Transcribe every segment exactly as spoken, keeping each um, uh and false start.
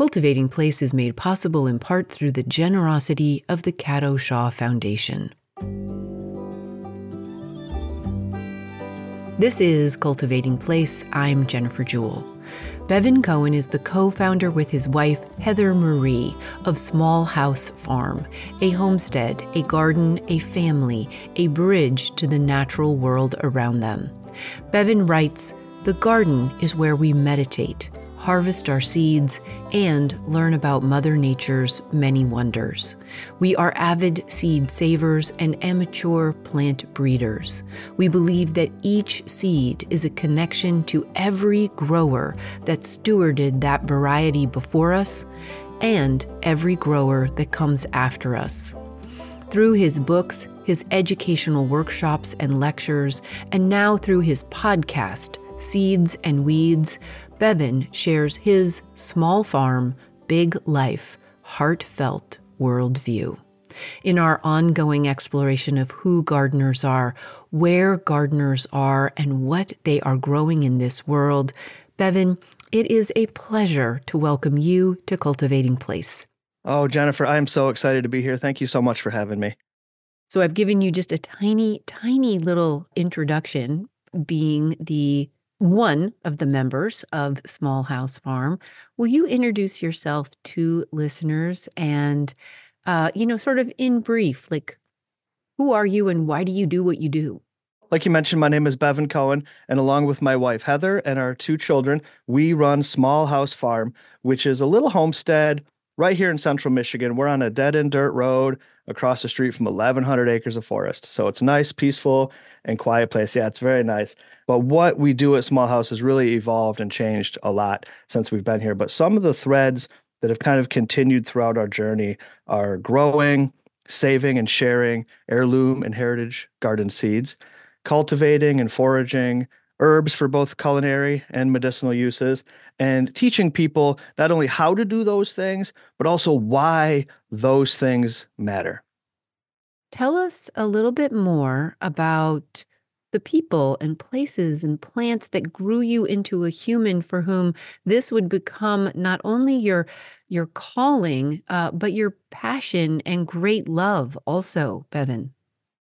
Cultivating Place is made possible in part through the generosity of the Cato Shaw Foundation. This is Cultivating Place. I'm Jennifer Jewell. Bevan Cohen is the co-founder with his wife, Heather Marie, of Small House Farm, a homestead, a garden, a family, a bridge to the natural world around them. Bevan writes, "The garden is where we meditate, harvest our seeds, and learn about Mother Nature's many wonders. We are avid seed savers and amateur plant breeders. We believe that each seed is a connection to every grower that stewarded that variety before us and every grower that comes after us." Through his books, his educational workshops and lectures, and now through his podcast, Seeds and Weeds, Bevan shares his small farm, big life, heartfelt worldview. In our ongoing exploration of who gardeners are, where gardeners are, and what they are growing in this world, Bevan, it is a pleasure to welcome you to Cultivating Place. Oh, Jennifer, I am so excited to be here. Thank you so much for having me. So I've given you just a tiny, tiny little introduction, being the one of the members of Small House Farm. Will you introduce yourself to listeners and, uh, you know, sort of in brief, like, who are you and why do you do what you do? Like you mentioned, my name is Bevan Cohen, and along with my wife, Heather, and our two children, we run Small House Farm, which is a little homestead right here in central Michigan. We're on a dead-end dirt road across the street from eleven hundred acres of forest. So it's a nice, peaceful, and quiet place. Yeah, it's very nice. But what we do at Small House has really evolved and changed a lot since we've been here. But some of the threads that have kind of continued throughout our journey are growing, saving and sharing heirloom and heritage garden seeds, cultivating and foraging herbs for both culinary and medicinal uses, and teaching people not only how to do those things, but also why those things matter. Tell us a little bit more about the people and places and plants that grew you into a human for whom this would become not only your your calling, uh, but your passion and great love also, Bevan.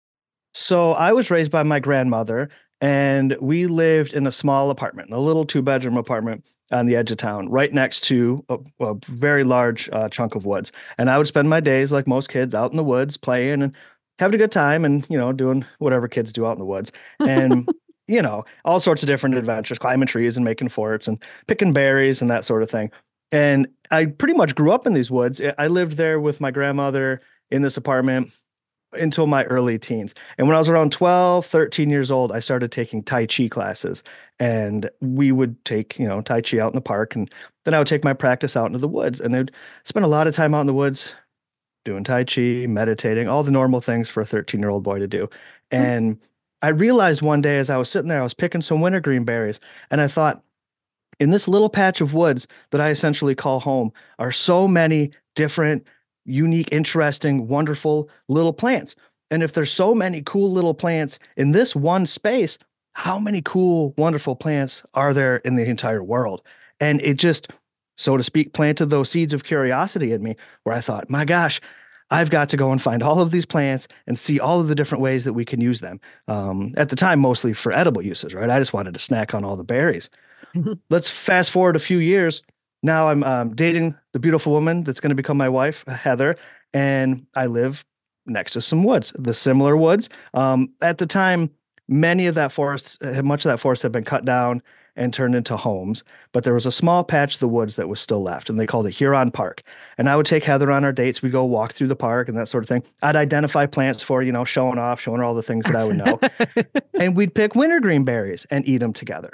So I was raised by my grandmother, and we lived in a small apartment, a little two-bedroom apartment on the edge of town, right next to a, a very large uh, chunk of woods. And I would spend my days, like most kids, out in the woods playing and having a good time and, you know, doing whatever kids do out in the woods. And, you know, all sorts of different adventures, climbing trees and making forts and picking berries and that sort of thing. And I pretty much grew up in these woods. I lived there with my grandmother in this apartment until my early teens. And when I was around twelve, thirteen years old, I started taking Tai Chi classes. And we would take, you know, Tai Chi out in the park. And then I would take my practice out into the woods. And I'd spend a lot of time out in the woods doing Tai Chi, meditating, all the normal things for a thirteen-year-old boy to do. And mm-hmm. I realized one day as I was sitting there, I was picking some wintergreen berries. And I thought, in this little patch of woods that I essentially call home are so many different, unique, interesting, wonderful little plants. And if there's so many cool little plants in this one space, how many cool, wonderful plants are there in the entire world? And it just, so to speak, planted those seeds of curiosity in me where I thought, my gosh, I've got to go and find all of these plants and see all of the different ways that we can use them. Um, at the time, mostly for edible uses, right? I just wanted to snack on all the berries. Let's fast forward a few years. Now I'm um, dating the beautiful woman that's going to become my wife, Heather, and I live next to some woods, the similar woods. Um, at the time, many of that forest, much of that forest had been cut down and turned into homes, but there was a small patch of the woods that was still left, and they called it Huron Park. And I would take Heather on our dates. We'd go walk through the park and that sort of thing. I'd identify plants for, you know, showing off, showing her all the things that I would know. And we'd pick wintergreen berries and eat them together.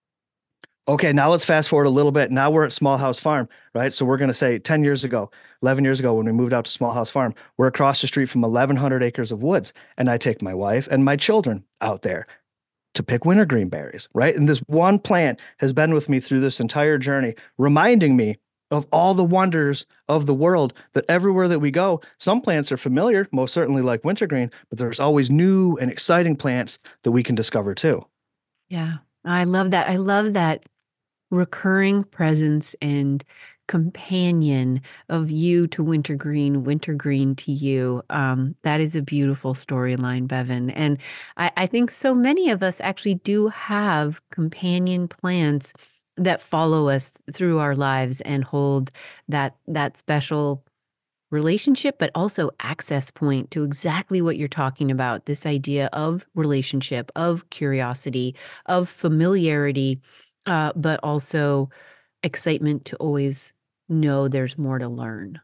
Okay, now let's fast forward a little bit. Now we're at Small House Farm, right? So we're going to say ten years ago, eleven years ago, when we moved out to Small House Farm, we're across the street from eleven hundred acres of woods. And I take my wife and my children out there to pick wintergreen berries, right? And this one plant has been with me through this entire journey, reminding me of all the wonders of the world, that everywhere that we go, some plants are familiar, most certainly like wintergreen, but there's always new and exciting plants that we can discover too. Yeah, I love that. I love that recurring presence and companion of you to wintergreen, wintergreen to you. Um, that is a beautiful storyline, Bevan. And I, I think so many of us actually do have companion plants that follow us through our lives and hold that that special relationship, but also access point to exactly what you're talking about. This idea of relationship, of curiosity, of familiarity, uh, but also excitement to always know there's more to learn.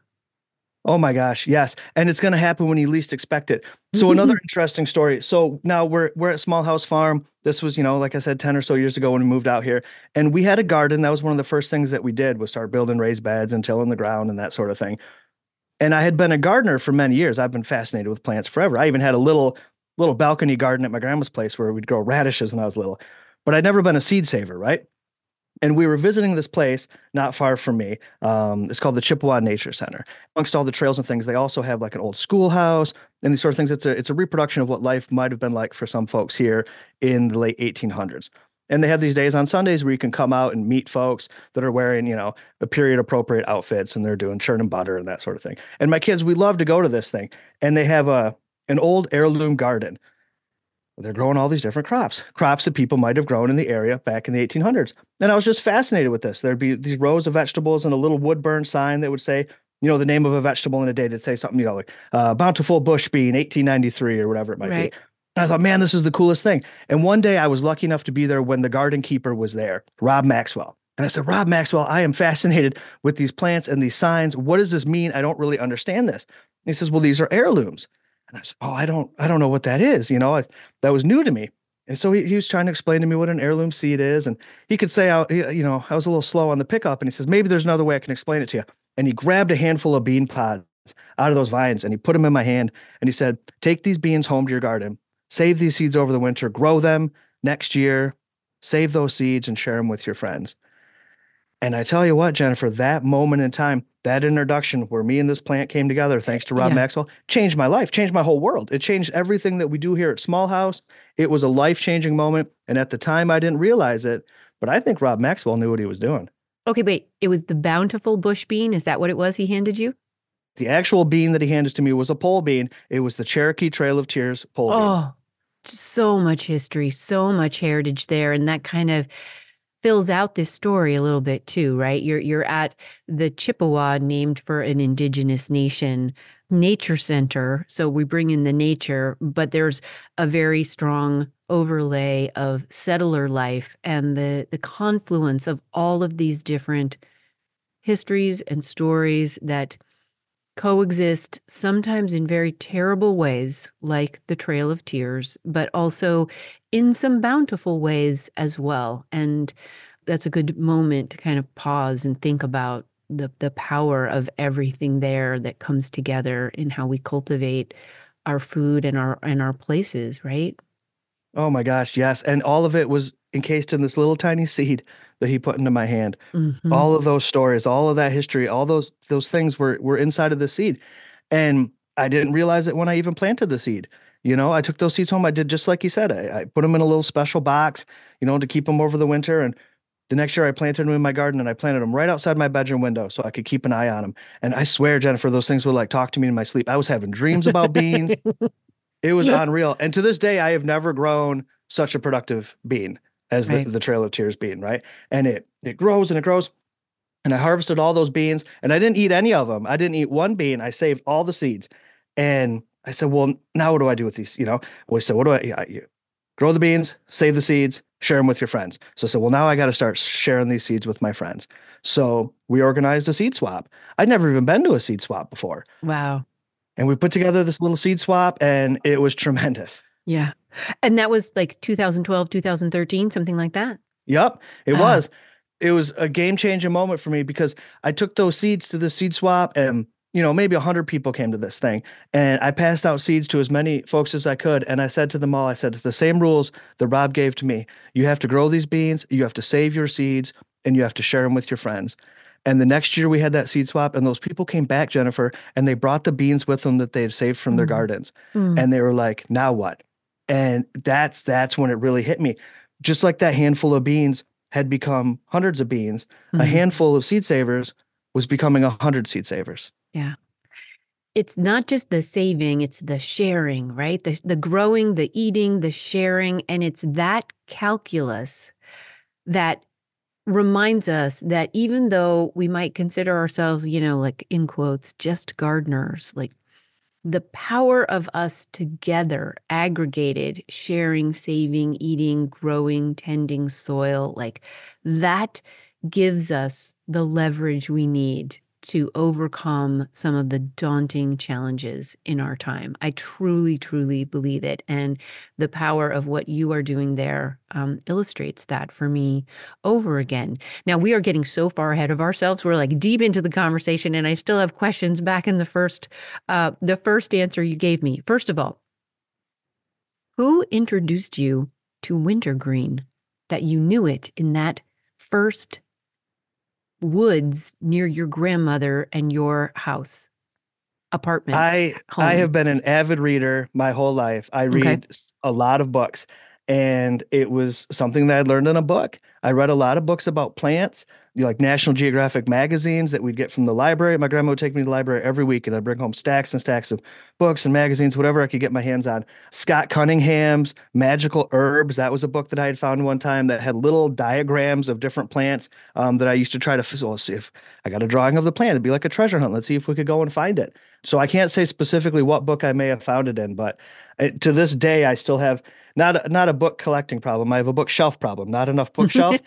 Oh my gosh, yes. And it's going to happen when you least expect it. So another interesting story. So now we're we're at Small House Farm. This was, you know, like I said, ten or so years ago when we moved out here. And we had a garden. That was one of the first things that we did was start building raised beds and tilling the ground and that sort of thing. And I had been a gardener for many years. I've been fascinated with plants forever. I even had a little little balcony garden at my grandma's place where we'd grow radishes when I was little. But I'd never been a seed saver, right? And we were visiting this place not far from me. Um, it's called the Chippewa Nature Center. Amongst all the trails and things, they also have like an old schoolhouse and these sort of things. It's a it's a reproduction of what life might have been like for some folks here in the late eighteen hundreds. And they have these days on Sundays where you can come out and meet folks that are wearing, you know, the period appropriate outfits and they're doing churn and butter and that sort of thing. And my kids, we love to go to this thing. And they have a an old heirloom garden. They're growing all these different crops, crops that people might have grown in the area back in the eighteen hundreds. And I was just fascinated with this. There'd be these rows of vegetables and a little wood burn sign that would say, you know, the name of a vegetable in a day to say something, you know, like uh, bountiful bush bean, eighteen ninety-three or whatever it might Right. be. And I thought, man, this is the coolest thing. And one day I was lucky enough to be there when the garden keeper was there, Rob Maxwell. And I said, Rob Maxwell, I am fascinated with these plants and these signs. What does this mean? I don't really understand this. And he says, well, these are heirlooms. And I said, oh, I don't, I don't know what that is. You know, I, that was new to me. And so he, he was trying to explain to me what an heirloom seed is. And he could say, I, you know, I was a little slow on the pickup. And he says, maybe there's another way I can explain it to you. And he grabbed a handful of bean pods out of those vines and he put them in my hand. And he said, take these beans home to your garden, save these seeds over the winter, grow them next year, save those seeds and share them with your friends. And I tell you what, Jennifer, that moment in time, that introduction where me and this plant came together, thanks to Rob Yeah. Maxwell, changed my life, changed my whole world. It changed everything that we do here at Small House. It was a life-changing moment. And at the time, I didn't realize it, but I think Rob Maxwell knew what he was doing. Okay, wait. It was the bountiful bush bean. Is that what it was he handed you? The actual bean that he handed to me was a pole bean. It was the Cherokee Trail of Tears pole bean. Oh, so much history, so much heritage there. And that kind of fills out this story a little bit too, right? You're you're at the Chippewa, named for an indigenous nation, nature center. So we bring in the nature, but there's a very strong overlay of settler life and the the confluence of all of these different histories and stories that coexist, sometimes in very terrible ways, like the Trail of Tears, but also in some bountiful ways as well. And that's a good moment to kind of pause and think about the the power of everything there that comes together in how we cultivate our food and our and our places, right? Oh my gosh, yes. And all of it was encased in this little tiny seed that he put into my hand. Mm-hmm. All of those stories, all of that history, all those those things were were inside of the seed. And I didn't realize it when I even planted the seed. You know, I took those seeds home. I did just like you said. I, I put them in a little special box, you know, to keep them over the winter. And the next year I planted them in my garden and I planted them right outside my bedroom window so I could keep an eye on them. And I swear, Jennifer, those things would like talk to me in my sleep. I was having dreams about beans. It was unreal. And to this day, I have never grown such a productive bean as the, Right. the Trail of Tears bean, right? And it it grows and it grows. And I harvested all those beans and I didn't eat any of them. I didn't eat one bean. I saved all the seeds. And I said, well, now what do I do with these? You know, we said, what do I, yeah, you grow the beans, save the seeds, share them with your friends. So I said, well, now I got to start sharing these seeds with my friends. So we organized a seed swap. I'd never even been to a seed swap before. Wow. And we put together this little seed swap and it was tremendous. Yeah. And that was like two thousand twelve, two thousand thirteen, something like that. Yep, it Ah. was. It was a game-changing moment for me because I took those seeds to the seed swap and, you know, maybe a hundred people came to this thing and I passed out seeds to as many folks as I could. And I said to them all, I said, it's the same rules that Rob gave to me. You have to grow these beans, you have to save your seeds, and you have to share them with your friends. And the next year we had that seed swap and those people came back, Jennifer, and they brought the beans with them that they had saved from their Mm. gardens. Mm. And they were like, now what? And that's that's when it really hit me. Just like that handful of beans had become hundreds of beans, a Mhm. handful of seed savers was becoming one hundred seed savers. Yeah. It's not just the saving, it's the sharing, right? The, the growing, the eating, the sharing. And it's that calculus that reminds us that even though we might consider ourselves, you know, like in quotes, just gardeners, like the power of us together, aggregated, sharing, saving, eating, growing, tending soil, like that gives us the leverage we need to overcome some of the daunting challenges in our time. I truly, truly believe it. And the power of what you are doing there um, illustrates that for me over again. Now, we are getting so far ahead of ourselves. We're like deep into the conversation, and I still have questions back in the first, uh, the first answer you gave me. First of all, who introduced you to wintergreen, that you knew it in that first woods near your grandmother and your house, apartment, I home? I have been an avid reader my whole life. I read Okay. a lot of books, and it was something that I learned in a book. I read a lot of books about plants, you know, like National Geographic magazines that we'd get from the library. My grandma would take me to the library every week, and I'd bring home stacks and stacks of books and magazines, whatever I could get my hands on. Scott Cunningham's Magical Herbs, that was a book that I had found one time that had little diagrams of different plants um, that I used to try to, well, let's see if I got a drawing of the plant. It'd be like a treasure hunt. Let's see if we could go and find it. So I can't say specifically what book I may have found it in, but it, to this day, I still have not a, not a book collecting problem. I have a bookshelf problem, not enough bookshelf.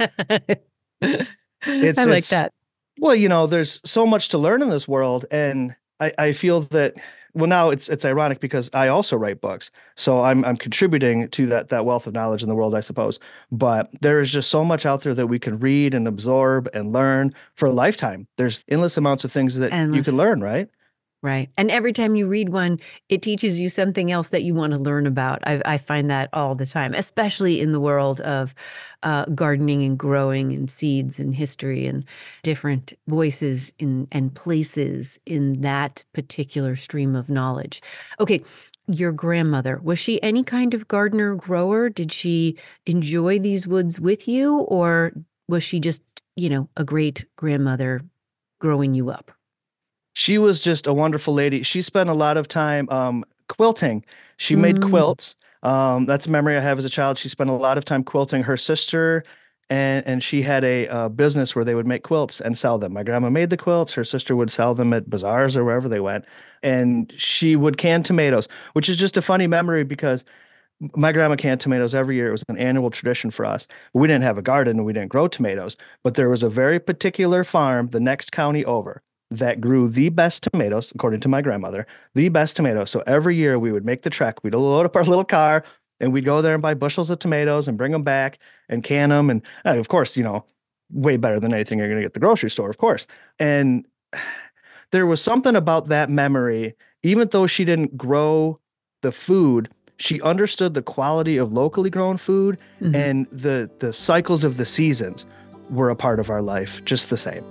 It's, I like it's, that. well, you know, there's so much to learn in this world. And I, I feel that, well, now it's, it's ironic because I also write books. So I'm, I'm contributing to that, that wealth of knowledge in the world, I suppose. But there is just so much out there that we can read and absorb and learn for a lifetime. There's endless amounts of things that Endless. you can learn, right? Right. And every time you read one, it teaches you something else that you want to learn about. I, I find that all the time, especially in the world of uh, gardening and growing and seeds and history and different voices in, and places in that particular stream of knowledge. Okay. Your grandmother, was she any kind of gardener grower? Did she enjoy these woods with you, or was she just, you know, a great grandmother growing you up? She was just a wonderful lady. She spent a lot of time um, quilting. She made Mm. quilts. Um, that's a memory I have as a child. She spent a lot of time quilting. Her sister and and she had a uh, business where they would make quilts and sell them. My grandma made the quilts. Her sister would sell them at bazaars or wherever they went. And she would can tomatoes, which is just a funny memory because my grandma canned tomatoes every year. It was an annual tradition for us. We didn't have a garden and we didn't grow tomatoes, but there was a very particular farm the next county over that grew the best tomatoes, according to my grandmother, the best tomatoes. So every year we would make the trek. We'd load up our little car and we'd go there and buy bushels of tomatoes and bring them back and can them. And uh, of course, you know, way better than anything you're going to get at the grocery store, of course. And there was something about that memory, even though she didn't grow the food, she understood the quality of locally grown food, mm-hmm. and the the cycles of the seasons were a part of our life just the same.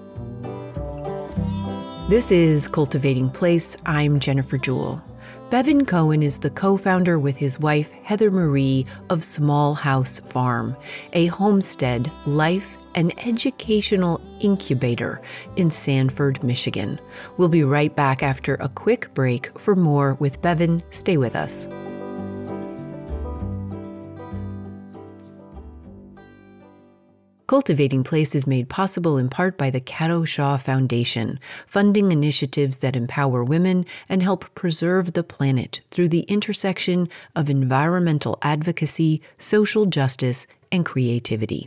This is Cultivating Place. I'm Jennifer Jewell. Bevan Cohen is the co-founder with his wife, Heather Marie, of Small House Farm, a homestead, life, and educational incubator in Sanford, Michigan. We'll be right back after a quick break for more with Bevan. Stay with us. Cultivating Place is made possible in part by the Cato Shaw Foundation, funding initiatives that empower women and help preserve the planet through the intersection of environmental advocacy, social justice, and creativity.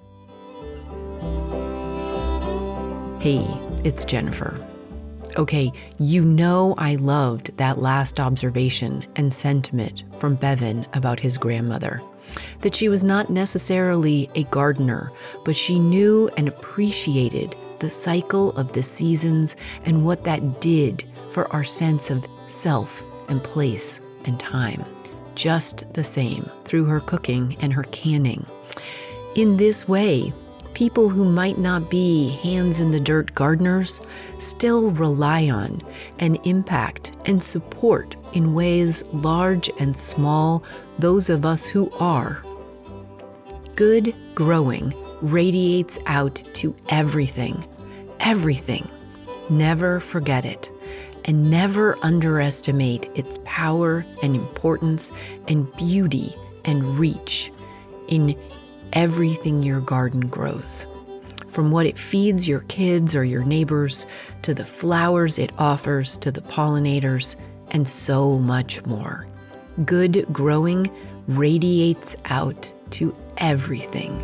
Hey, it's Jennifer. Okay, you know I loved that last observation and sentiment from Bevan about his grandmother. That she was not necessarily a gardener, but she knew and appreciated the cycle of the seasons and what that did for our sense of self and place and time. Just the same through her cooking and her canning. In this way, people who might not be hands-in-the-dirt gardeners still rely on and impact and support in ways large and small those of us who are. Good growing radiates out to everything, everything, Never forget it, and never underestimate its power and importance and beauty and reach in everything your garden grows. From what it feeds your kids or your neighbors, to the flowers it offers to the pollinators, and so much more. Good growing radiates out to everything.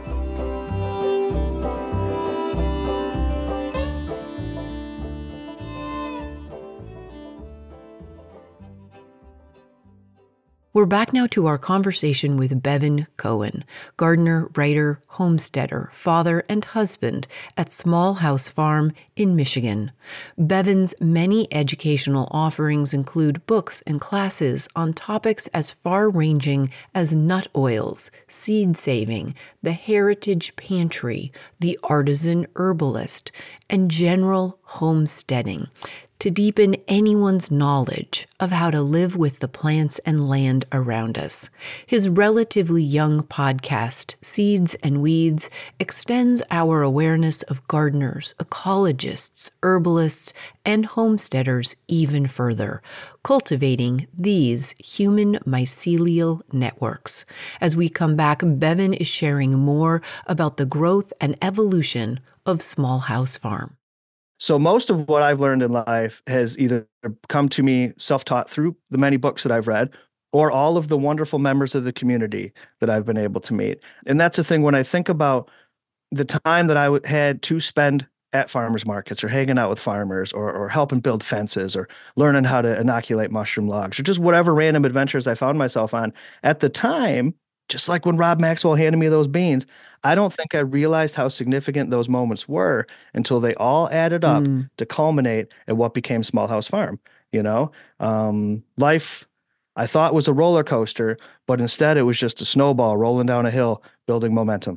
We're back now to our conversation with Bevan Cohen, gardener, writer, homesteader, father, and husband at Small House Farm in Michigan. Bevan's many educational offerings include books and classes on topics as far-ranging as nut oils, seed saving, the heritage pantry, the artisan herbalist, and general homesteading, to deepen anyone's knowledge of how to live with the plants and land around us. His relatively young podcast, Seeds and Weeds, extends our awareness of gardeners, ecologists, herbalists, and homesteaders even further, cultivating these human mycelial networks. As we come back, Bevan is sharing more about the growth and evolution of Small House Farm. So most of what I've learned in life has either come to me self-taught through the many books that I've read, or all of the wonderful members of the community that I've been able to meet. And that's the thing, when I think about the time that I w- had to spend at farmers markets or hanging out with farmers or, or helping build fences or learning how to inoculate mushroom logs or just whatever random adventures I found myself on at the time, just like when Rob Maxwell handed me those beans, I don't think I realized how significant those moments were until they all added up Mm. to culminate at what became Small House Farm. You know, um, life I thought was a roller coaster, but instead it was just a snowball rolling down a hill, building momentum.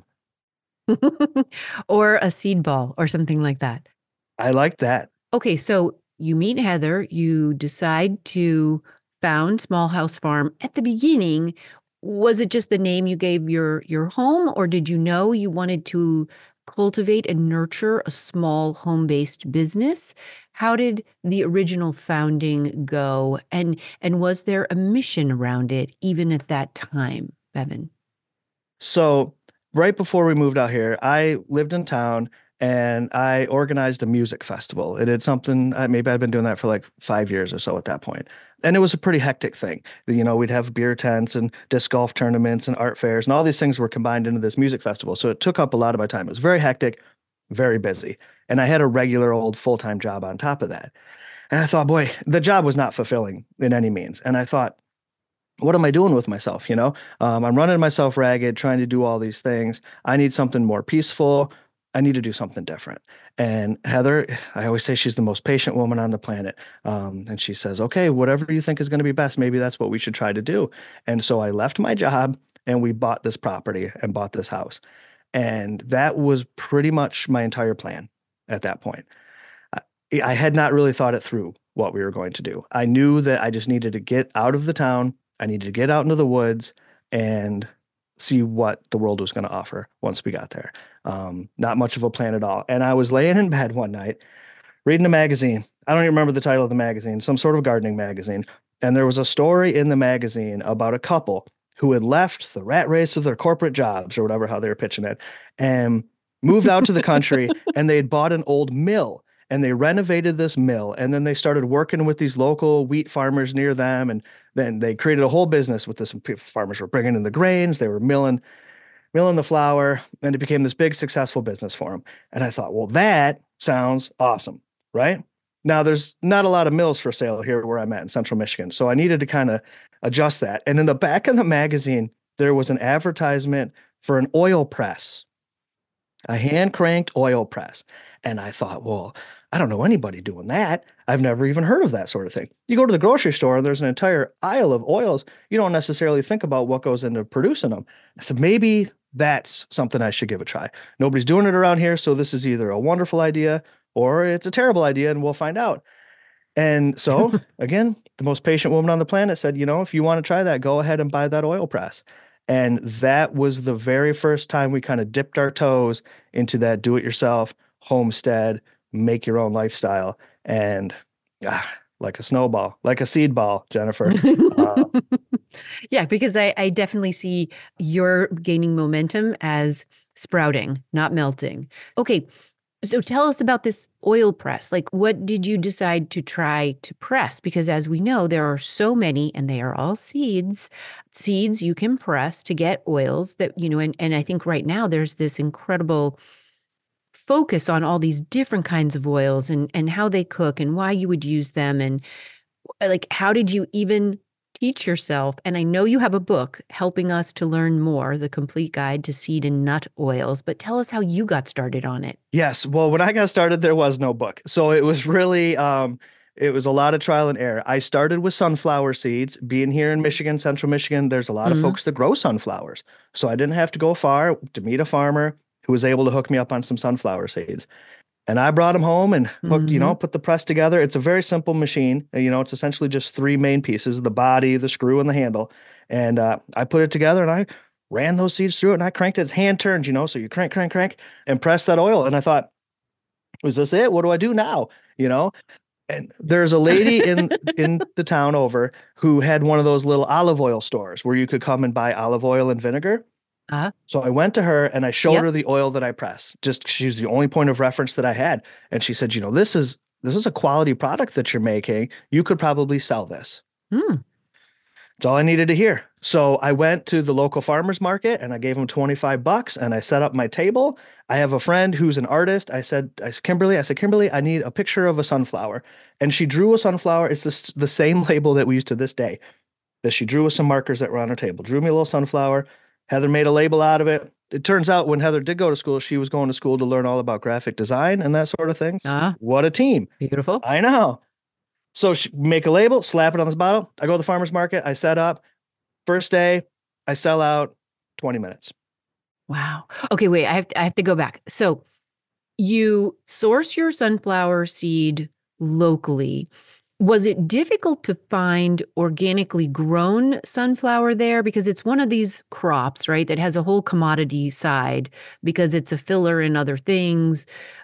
Or a seed ball or something like that. I like that. Okay, so you meet Heather, you decide to found Small House Farm. At the beginning, was it just the name you gave your your home, or did you know you wanted to cultivate and nurture a small home-based business? How did the original founding go, and and was there a mission around it even at that time, Bevan? So right before we moved out here, I lived in town and I organized a music festival. It had something, uh, maybe I'd been doing that for like five years or so at that point. And it was a pretty hectic thing. You know, we'd have beer tents and disc golf tournaments and art fairs, and all these things were combined into this music festival. So it took up a lot of my time. It was very hectic, very busy. And I had a regular old full-time job on top of that. And I thought, boy, the job was not fulfilling in any means. And I thought, what am I doing with myself? You know, um, I'm running myself ragged, trying to do all these things. I need something more peaceful. I need to do something different. And Heather, I always say she's the most patient woman on the planet. Um, and she says, okay, whatever you think is going to be best, maybe that's what we should try to do. And so I left my job and we bought this property and bought this house. And that was pretty much my entire plan at that point. I, I had not really thought it through what we were going to do. I knew that I just needed to get out of the town. I needed to get out into the woods and see what the world was going to offer once we got there. Um, not much of a plan at all. And I was laying in bed one night reading a magazine. I don't even remember the title of the magazine, some sort of gardening magazine. And there was a story in the magazine about a couple who had left the rat race of their corporate jobs or whatever, how they were pitching it, and moved out to the country, and they had bought an old mill. And they renovated this mill, and then they started working with these local wheat farmers near them. And then they created a whole business with this. Farmers were bringing in the grains, they were milling, milling the flour, and it became this big successful business for them. And I thought, well, that sounds awesome, right? Now, there's not a lot of mills for sale here where I'm at in Central Michigan. So I needed to kind of adjust that. And in the back of the magazine, there was an advertisement for an oil press, a hand cranked oil press. And I thought, well, I don't know anybody doing that. I've never even heard of that sort of thing. You go to the grocery store and there's an entire aisle of oils. You don't necessarily think about what goes into producing them. I said, maybe that's something I should give a try. Nobody's doing it around here. So this is either a wonderful idea or it's a terrible idea, and we'll find out. And so again, the most patient woman on the planet said, you know, if you want to try that, go ahead and buy that oil press. And that was the very first time we kind of dipped our toes into that do-it-yourself homestead make your own lifestyle. And ah, like a snowball, like a seed ball, Jennifer. Uh, Yeah, because I, I definitely see you're gaining momentum as sprouting, not melting. Okay, so tell us about this oil press. Like, what did you decide to try to press? Because as we know, there are so many, and they are all seeds. Seeds you can press to get oils that, you know, and, and I think right now there's this incredible focus on all these different kinds of oils and and how they cook and why you would use them. And like, how did you even teach yourself? And I know you have a book helping us to learn more, The Complete Guide to Seed and Nut Oils, but tell us how you got started on it. yes. Well, when I got started, there was no book. So it was really, um, it was a lot of trial and error. I started with sunflower seeds. Being here in Michigan, central Michigan, there's a lot of Mhm. folks that grow sunflowers. So I didn't have to go far to meet a farmer who was able to hook me up on some sunflower seeds. And I brought them home and hooked, you know, Mhm. put the press together. It's a very simple machine. You know, it's essentially just three main pieces, the body, the screw, and the handle. And uh, I put it together and I ran those seeds through it and I cranked it. It's hand turned, you know, so you crank, crank, crank and press that oil. And I thought, was this it? What do I do now? You know, and there's a lady in in the town over who had one of those little olive oil stores where you could come and buy olive oil and vinegar. Uh, So I went to her and I showed yep. her the oil that I press. Just she was the only point of reference that I had. And she said, you know, this is this is a quality product that you're making. You could probably sell this. Mm. That's all I needed to hear. So I went to the local farmers market and I gave him twenty-five bucks and I set up my table. I have a friend who's an artist. I said, I said, Kimberly, I said, Kimberly, I need a picture of a sunflower. And she drew a sunflower. It's this, the same label that we use to this day that she drew with some markers that were on her table. Drew me a little sunflower. Heather made a label out of it. It turns out when Heather did go to school, she was going to school to learn all about graphic design and that sort of things. Ah, What a team. beautiful. I know. So she make a label, slap it on this bottle. I go to the farmer's market. I set up. First day, I sell out twenty minutes. Wow. Okay, wait, I have to, I have to go back. So you source your sunflower seed locally. Was it difficult to find organically grown sunflower there? Because it's one of these crops, right, that has a whole commodity side because it's a filler in other things,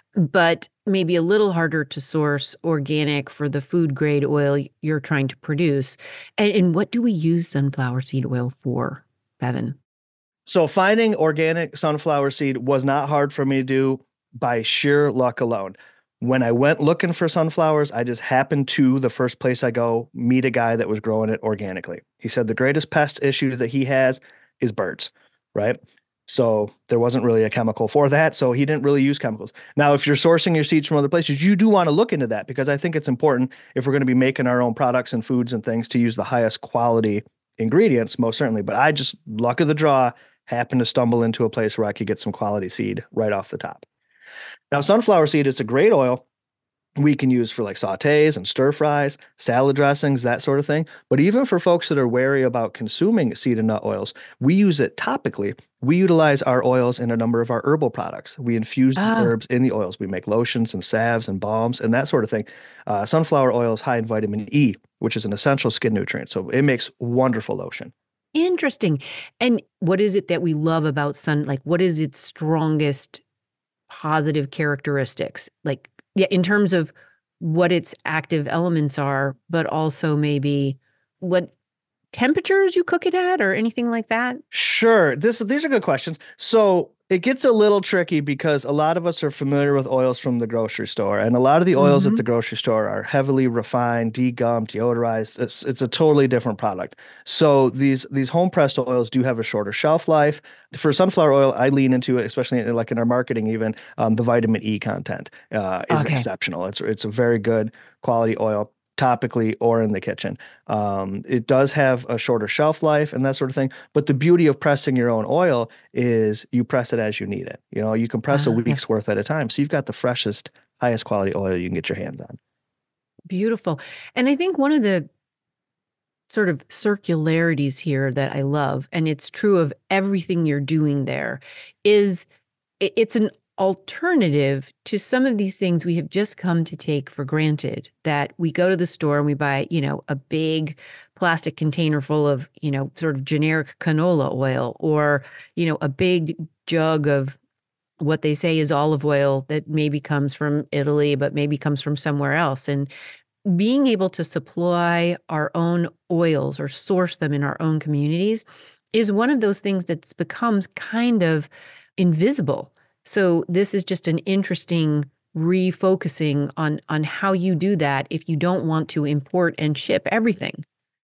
but maybe a little harder to source organic for the food grade oil you're trying to produce. And, and what do we use sunflower seed oil for, Bevan? So finding organic sunflower seed was not hard for me to do by sheer luck alone. When I went looking for sunflowers, I just happened to the first place I go meet a guy that was growing it organically. He said the greatest pest issue that he has is birds, right? So there wasn't really a chemical for that. So he didn't really use chemicals. Now, if you're sourcing your seeds from other places, you do want to look into that because I think it's important if we're going to be making our own products and foods and things to use the highest quality ingredients, most certainly. But I just, luck of the draw, happened to stumble into a place where I could get some quality seed right off the top. Now, sunflower seed, it's a great oil we can use for like sautés and stir fries, salad dressings, that sort of thing. But even for folks that are wary about consuming seed and nut oils, we use it topically. We utilize our oils in a number of our herbal products. We infuse the Ah, herbs in the oils. We make lotions and salves and balms and that sort of thing. Uh, sunflower oil is high in vitamin E, which is an essential skin nutrient. So it makes wonderful lotion. interesting. And what is it that we love about sun? Like, what is its strongest positive characteristics? Like, yeah, in terms of what its active elements are, but also maybe what temperatures you cook it at or anything like that? Sure. This these are good questions. So it gets a little tricky because a lot of us are familiar with oils from the grocery store, and a lot of the oils at Mhm. the grocery store are heavily refined, degummed, deodorized. It's it's a totally different product. So these these home pressed oils do have a shorter shelf life. For sunflower oil, I lean into it, especially in, like in our marketing. Even um, the vitamin E content uh, is Okay. exceptional. It's it's a very good quality oil topically or in the kitchen. Um, it does have a shorter shelf life and that sort of thing. But the beauty of pressing your own oil is you press it as you need it. You know, you can press a Ah, okay. week's worth at a time. So you've got the freshest, highest quality oil you can get your hands on. Beautiful. And I think one of the sort of circularities here that I love, and it's true of everything you're doing there, is i- it's an alternative to some of these things we have just come to take for granted, that we go to the store and we buy, you know, a big plastic container full of, you know, sort of generic canola oil, or, you know, a big jug of what they say is olive oil that maybe comes from Italy, but maybe comes from somewhere else. And being able to supply our own oils or source them in our own communities is one of those things that's becomes kind of invisible. So this is just an interesting refocusing on on how you do that if you don't want to import and ship everything.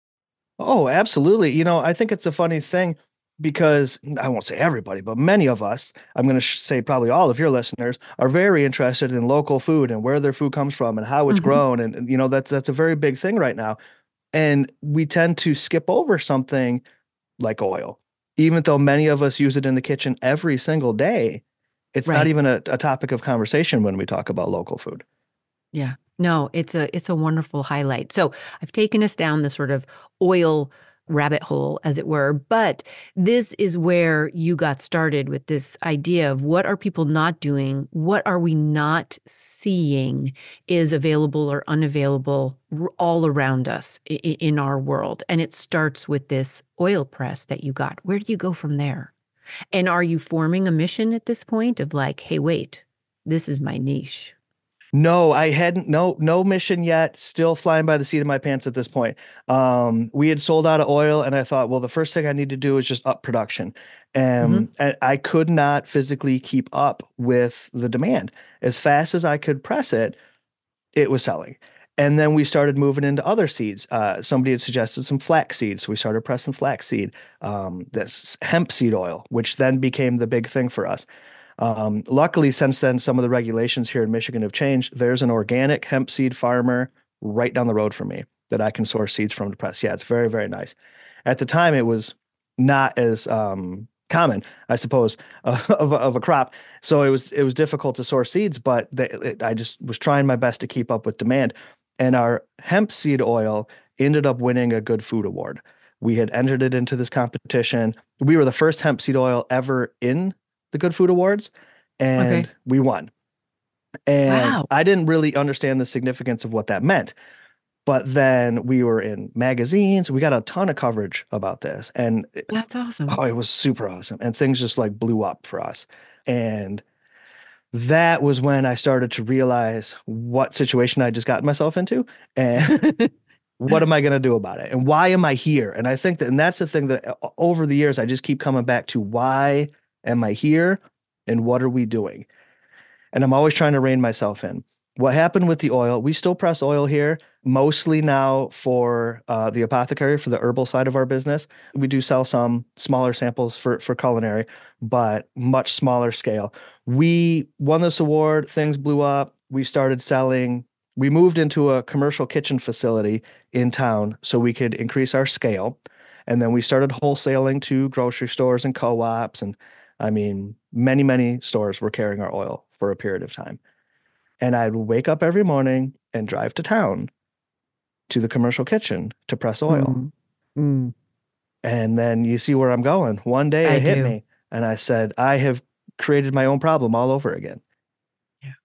Oh, absolutely. You know, I think it's a funny thing because I won't say everybody, but many of us, I'm going to sh- say probably all of your listeners are very interested in local food and where their food comes from and how it's Mhm. grown. And, and, you know, that's, that's a very big thing right now. And we tend to skip over something like oil, even though many of us use it in the kitchen every single day. It's not Right. even a, a topic of conversation when we talk about local food. Yeah. No, it's a it's a wonderful highlight. So I've taken us down the sort of oil rabbit hole, as it were, but this is where you got started with this idea of what are people not doing? What are we not seeing is available or unavailable r- all around us i- i- in our world? And it starts with this oil press that you got. Where do you go from there? And are you forming a mission at this point of like, hey, wait, this is my niche? No, I hadn't. No, no mission yet. Still flying by the seat of my pants at this point. Um, we had sold out of oil, and I thought, well, the first thing I need to do is just up production. Hmm. Um, and I could not physically keep up with the demand. As fast as I could press it, it was selling. And then we started moving into other seeds. Uh, somebody had suggested some flax seeds, so we started pressing flax seed. Um, this hemp seed oil, which then became the big thing for us. Um, luckily, since then, some of the regulations here in Michigan have changed. There's an organic hemp seed farmer right down the road from me that I can source seeds from to press. Yeah, it's very, very nice. At the time, it was not as um, common, I suppose, uh, of, a- of a crop. So it was it was difficult to source seeds, but they, it, I just was trying my best to keep up with demand. And our hemp seed oil ended up winning a Good Food Award. We had entered it into this competition. We were the first hemp seed oil ever in the Good Food Awards, Okay. and we won. And Wow. I didn't really understand the significance of what that meant. But then we were in magazines. We got a ton of coverage about this. And it- That's awesome. oh, it was super awesome. And things just like blew up for us. And that was when I started to realize what situation I just got myself into and what am I going to do about it? And why am I here? And I think that, and that's the thing that uh, over the years, I just keep coming back to why am I here and what are we doing? And I'm always trying to rein myself in. What happened with the oil? We still press oil here, mostly now for uh, the apothecary, for the herbal side of our business. We do sell some smaller samples for for culinary, but much smaller scale. We won this award. Things blew up. We started selling. We moved into a commercial kitchen facility in town so we could increase our scale. And then we started wholesaling to grocery stores and co-ops. And I mean, many, many stores were carrying our oil for a period of time. And I'd wake up every morning and drive to town to the commercial kitchen to press oil. Mm, mm, And then you see where I'm going. One day I it hit do. me and I said, I have created my own problem all over again. Yeah.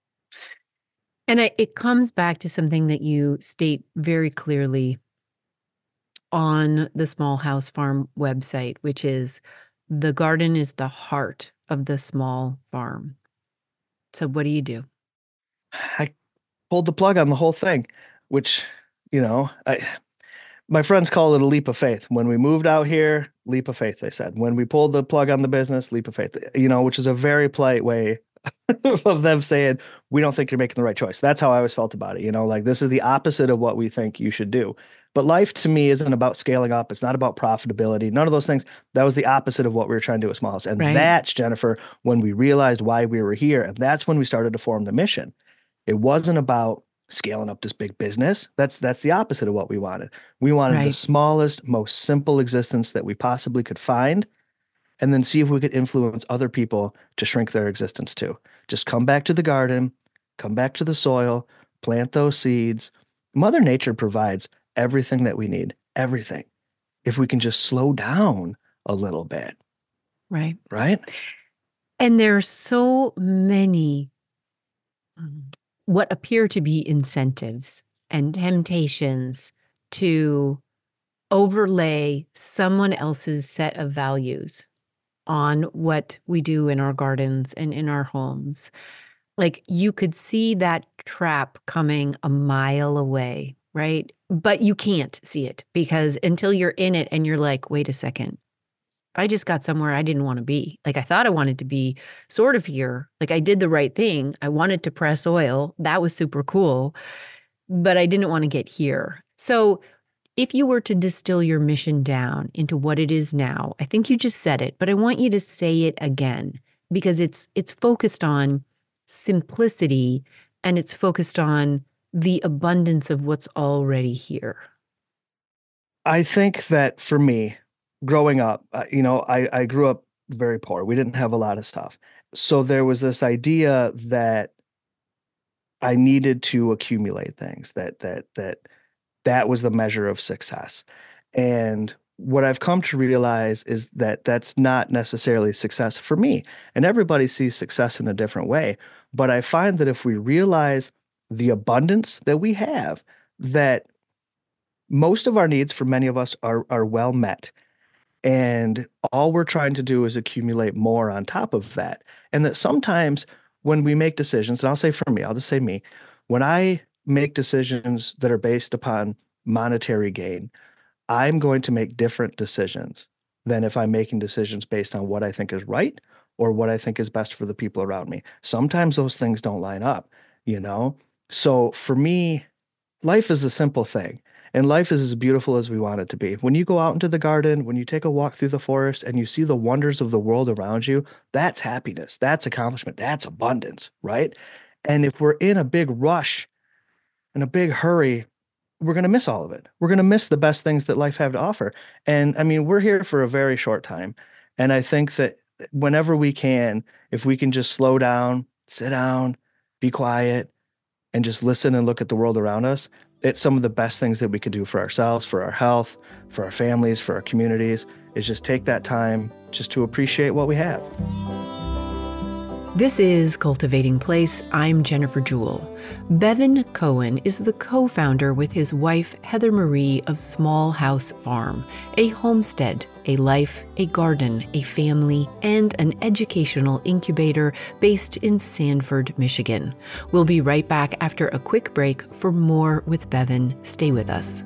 And I, it comes back to something that you state very clearly on the Small House Farm website, which is the garden is the heart of the small farm. So what do you do? I pulled the plug on the whole thing, which, you know, I, my friends call it a leap of faith. When we moved out here, leap of faith, they said. When we pulled the plug on the business, leap of faith, you know, which is a very polite way of them saying, we don't think you're making the right choice. That's how I always felt about it. You know, like this is the opposite of what we think you should do. But life to me isn't about scaling up. It's not about profitability. None of those things. That was the opposite of what we were trying to do at Small House. And Right. that's, Jennifer, when we realized why we were here. And that's when we started to form the mission. It wasn't about scaling up this big business. That's that's the opposite of what we wanted. We wanted the Right. smallest, most simple existence that we possibly could find and then see if we could influence other people to shrink their existence too. Just come back to the garden, come back to the soil, plant those seeds. Mother Nature provides everything that we need, everything. If we can just slow down a little bit, Right. right? And there are so many mm, what appear to be incentives and temptations to overlay someone else's set of values on what we do in our gardens and in our homes. Like you could see that trap coming a mile away, right? But you can't see it because until you're in it and you're like, wait a second, I just got somewhere I didn't want to be. Like I thought I wanted to be sort of here. Like I did the right thing. I wanted to press oil. That was super cool, but I didn't want to get here. So if you were to distill your mission down into what it is now, I think you just said it, but I want you to say it again because it's it's focused on simplicity and it's focused on the abundance of what's already here. I think that for me, growing up, uh, you know, I, I grew up very poor. We didn't have a lot of stuff. So there was this idea that I needed to accumulate things, that that that that was the measure of success. And what I've come to realize is that that's not necessarily success for me. And everybody sees success in a different way. But I find that if we realize the abundance that we have, that most of our needs for many of us are are well met. And all we're trying to do is accumulate more on top of that. And that sometimes when we make decisions, and I'll say for me, I'll just say me, when I make decisions that are based upon monetary gain, I'm going to make different decisions than if I'm making decisions based on what I think is right or what I think is best for the people around me. Sometimes those things don't line up, you know? So for me, life is a simple thing. And life is as beautiful as we want it to be. When you go out into the garden, when you take a walk through the forest and you see the wonders of the world around you, that's happiness, that's accomplishment, that's abundance, right? And if we're in a big rush, in a big hurry, we're going to miss all of it. We're going to miss the best things that life have to offer. And I mean, we're here for a very short time. And I think that whenever we can, if we can just slow down, sit down, be quiet, and just listen and look at the world around us, it's some of the best things that we could do for ourselves, for our health, for our families, for our communities, is just take that time just to appreciate what we have. This is Cultivating Place. I'm Jennifer Jewell. Bevan Cohen is the co-founder with his wife, Heather Marie, of Small House Farm, a homestead, a life, a garden, a family, and an educational incubator based in Sanford, Michigan. We'll be right back after a quick break for more with Bevan. Stay with us.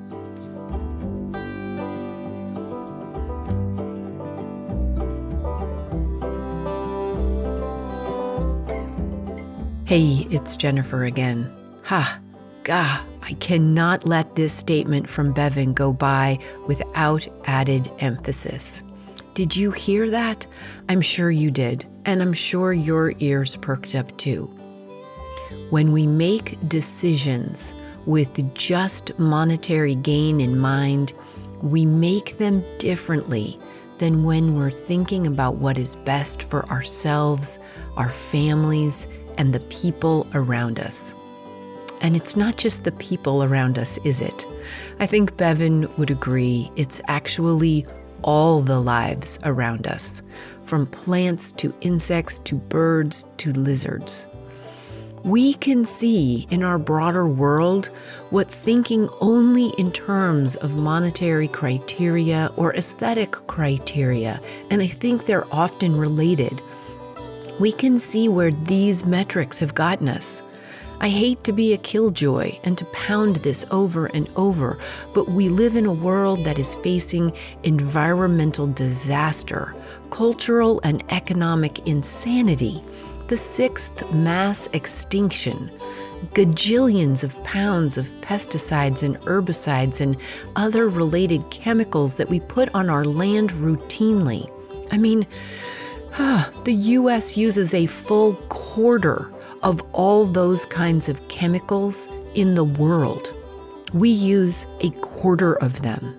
Hey, it's Jennifer again. Ha, gah, I cannot let this statement from Bevan go by without added emphasis. Did you hear that? I'm sure you did, and I'm sure your ears perked up too. When we make decisions with just monetary gain in mind, we make them differently than when we're thinking about what is best for ourselves, our families, and the people around us. And it's not just the people around us, is it? I think Bevan would agree it's actually all the lives around us, from plants to insects to birds to lizards. We can see in our broader world what thinking only in terms of monetary criteria or aesthetic criteria, and I think they're often related, we can see where these metrics have gotten us. I hate to be a killjoy and to pound this over and over, but we live in a world that is facing environmental disaster, cultural and economic insanity, the sixth mass extinction, gajillions of pounds of pesticides and herbicides and other related chemicals that we put on our land routinely. I mean, the U S uses a full quarter of all those kinds of chemicals in the world. We use a quarter of them.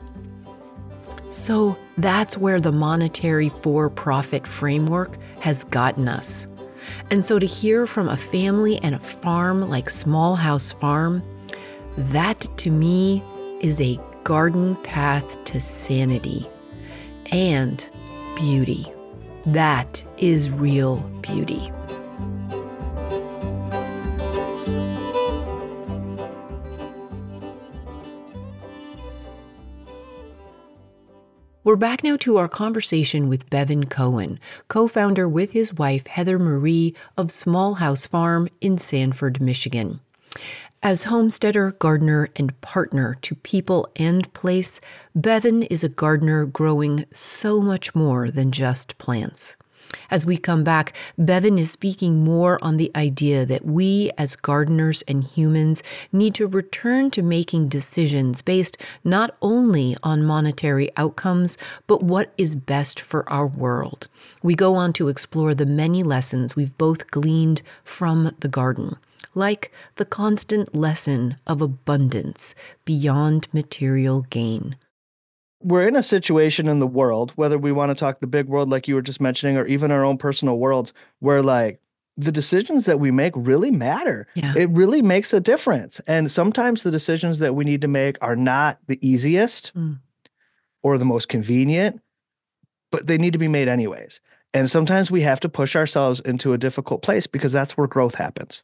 So that's where the monetary for-profit framework has gotten us. And so to hear from a family and a farm like Small House Farm, that to me is a garden path to sanity and beauty. That is real beauty. We're back now to our conversation with Bevan Cohen, co-founder with his wife Heather Marie of Small House Farm in Sanford, Michigan. As homesteader, gardener, and partner to people and place, Bevan is a gardener growing so much more than just plants. As we come back, Bevan is speaking more on the idea that we as gardeners and humans need to return to making decisions based not only on monetary outcomes, but what is best for our world. We go on to explore the many lessons we've both gleaned from the garden, like the constant lesson of abundance beyond material gain. We're in a situation in the world, whether we want to talk the big world like you were just mentioning, or even our own personal worlds, where like the decisions that we make really matter. Yeah. It really makes a difference. And sometimes the decisions that we need to make are not the easiest mm. or the most convenient, but they need to be made anyways. And sometimes we have to push ourselves into a difficult place because that's where growth happens.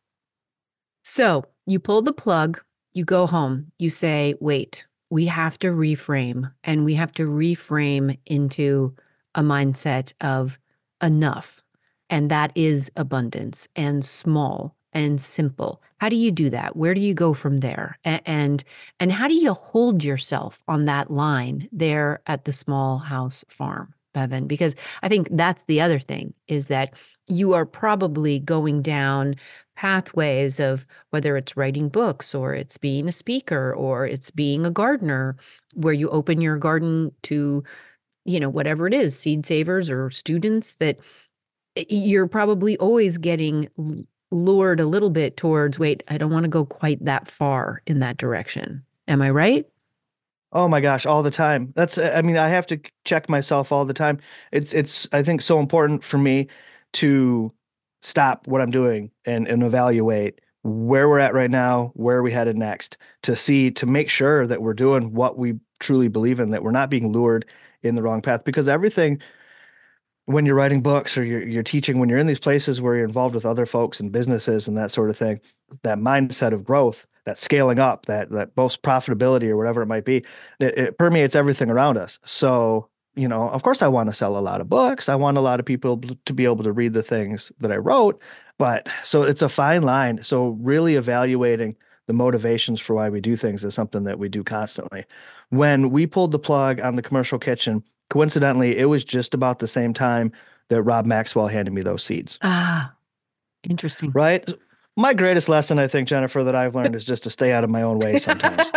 So you pull the plug, you go home, you say, wait, we have to reframe, and we have to reframe into a mindset of enough. And that is abundance and small and simple. How do you do that? Where do you go from there? And, and how do you hold yourself on that line there at the Small House Farm, Bevan? Because I think that's the other thing, is that you are probably going down pathways of whether it's writing books or it's being a speaker or it's being a gardener, where you open your garden to, you know, whatever it is, seed savers or students, that you're probably always getting lured a little bit towards, wait, I don't want to go quite that far in that direction. Am I right? Oh my gosh, all the time. That's, I mean, I have to check myself all the time. It's, it's, I think so important for me to stop what I'm doing and, and evaluate where we're at right now, where are we headed next, to see, to make sure that we're doing what we truly believe in, that we're not being lured in the wrong path. Because everything, when you're writing books or you're, you're teaching, when you're in these places where you're involved with other folks and businesses and that sort of thing, that mindset of growth, that scaling up, that, that both profitability or whatever it might be, it, it permeates everything around us. So, you know, of course I want to sell a lot of books. I want a lot of people to be able to read the things that I wrote, but so it's a fine line. So really evaluating the motivations for why we do things is something that we do constantly. When we pulled the plug on the commercial kitchen, coincidentally, it was just about the same time that Rob Maxwell handed me those seeds. Ah, interesting. Right? My greatest lesson, I think, Jennifer, that I've learned is just to stay out of my own way sometimes.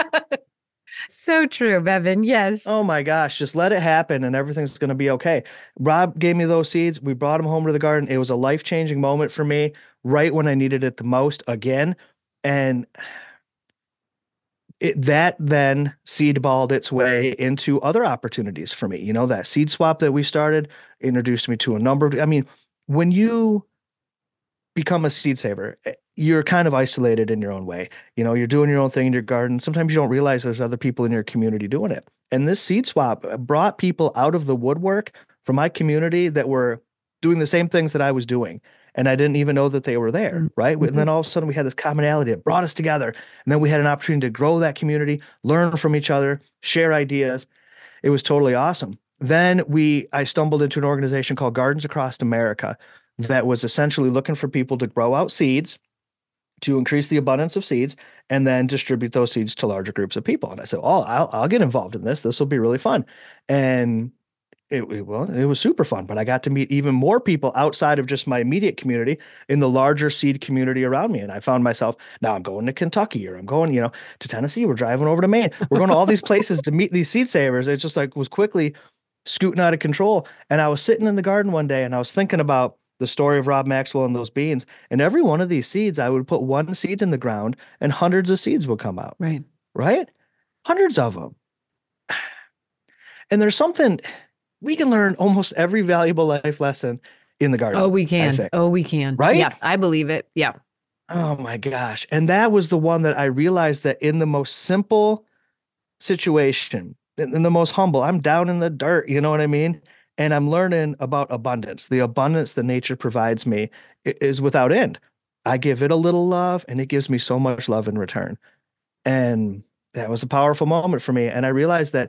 So true, Bevan. Yes. Oh my gosh, just let it happen and everything's going to be okay. Rob gave me those seeds. We brought them home to the garden. It was a life-changing moment for me right when I needed it the most again. And it, that then seed balled its way into other opportunities for me. You know, that seed swap that we started introduced me to a number of, I mean, when you become a seed saver, you're kind of isolated in your own way. You know, you're doing your own thing in your garden. Sometimes you don't realize there's other people in your community doing it. And this seed swap brought people out of the woodwork from my community that were doing the same things that I was doing. And I didn't even know that they were there, mm-hmm. right? And then all of a sudden we had this commonality that brought us together. And then we had an opportunity to grow that community, learn from each other, share ideas. It was totally awesome. Then we, I stumbled into an organization called Gardens Across America that was essentially looking for people to grow out seeds, to increase the abundance of seeds, and then distribute those seeds to larger groups of people. And I said, oh, I'll, I'll get involved in this. This will be really fun. And it, it, well, it was super fun, but I got to meet even more people outside of just my immediate community in the larger seed community around me. And I found myself, now I'm going to Kentucky, or I'm going, you know, to Tennessee. We're driving over to Maine. We're going to all these places to meet these seed savers. It just like was quickly scooting out of control. And I was sitting in the garden one day and I was thinking about the story of Rob Maxwell and those beans. And every one of these seeds, I would put one seed in the ground and hundreds of seeds would come out. Right. Right? Hundreds of them. And there's something, we can learn almost every valuable life lesson in the garden. Oh, we can. Oh, we can. Right? Yeah, I believe it. Yeah. Oh my gosh. And that was the one that I realized that in the most simple situation, in, in the most humble, I'm down in the dirt, you know what I mean? And I'm learning about abundance. The abundance that nature provides me is without end. I give it a little love and it gives me so much love in return. And that was a powerful moment for me. And I realized that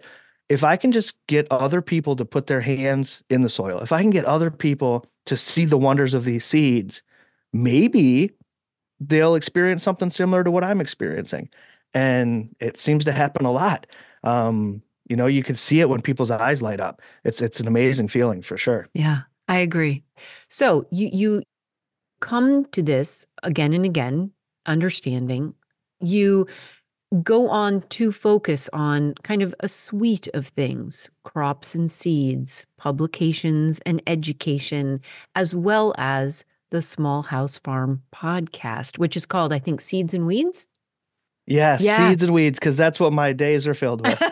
if I can just get other people to put their hands in the soil, if I can get other people to see the wonders of these seeds, maybe they'll experience something similar to what I'm experiencing. And it seems to happen a lot. Um, you know, you can see it when people's eyes light up. It's it's an amazing feeling for sure. Yeah, I agree. So you you come to this again and again, understanding. You go on to focus on kind of a suite of things, crops and seeds, publications and education, as well as the Small House Farm podcast, which is called, I think, Seeds and Weeds. Yeah, Yeah. seeds and weeds, because that's what my days are filled with.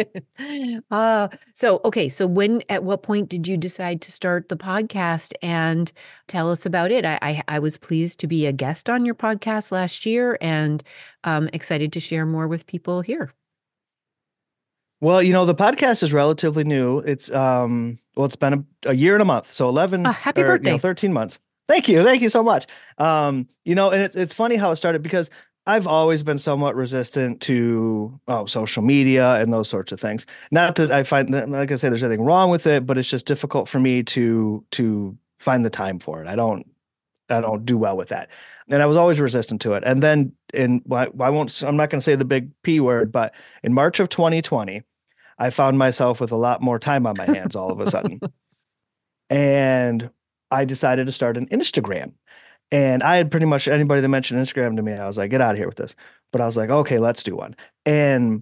uh, so, okay. So when, at what point did you decide to start the podcast, and tell us about it? I, I, I was pleased to be a guest on your podcast last year, and um, excited to share more with people here. Well, you know, the podcast is relatively new. It's, um, well, it's been a, a year and a month. So eleven, Uh, happy or, birthday. You know, thirteen months. Thank you. Thank you so much. Um, you know, and it's, it's funny how it started, because I've always been somewhat resistant to oh, social media and those sorts of things. Not that I find that, like I say, there's anything wrong with it, but it's just difficult for me to to find the time for it. I don't I don't do well with that, and I was always resistant to it. And then in I, I won't I'm not going to say the big P word, but in March of twenty twenty, I found myself with a lot more time on my hands all of a sudden, and I decided to start an Instagram. And I had pretty much anybody that mentioned Instagram to me, I was like, get out of here with this. But I was like, okay, let's do one. And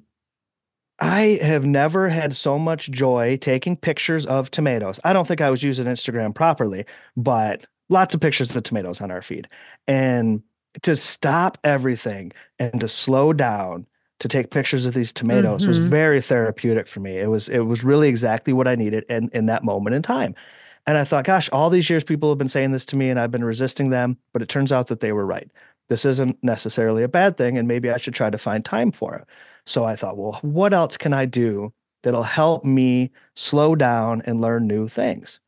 I have never had so much joy taking pictures of tomatoes. I don't think I was using Instagram properly, but lots of pictures of tomatoes on our feed. And to stop everything and to slow down to take pictures of these tomatoes mm-hmm. was very therapeutic for me. It was it was really exactly what I needed in, in that moment in time. And I thought, gosh, all these years people have been saying this to me and I've been resisting them, but it turns out that they were right. This isn't necessarily a bad thing, and maybe I should try to find time for it. So I thought, well, what else can I do that'll help me slow down and learn new things?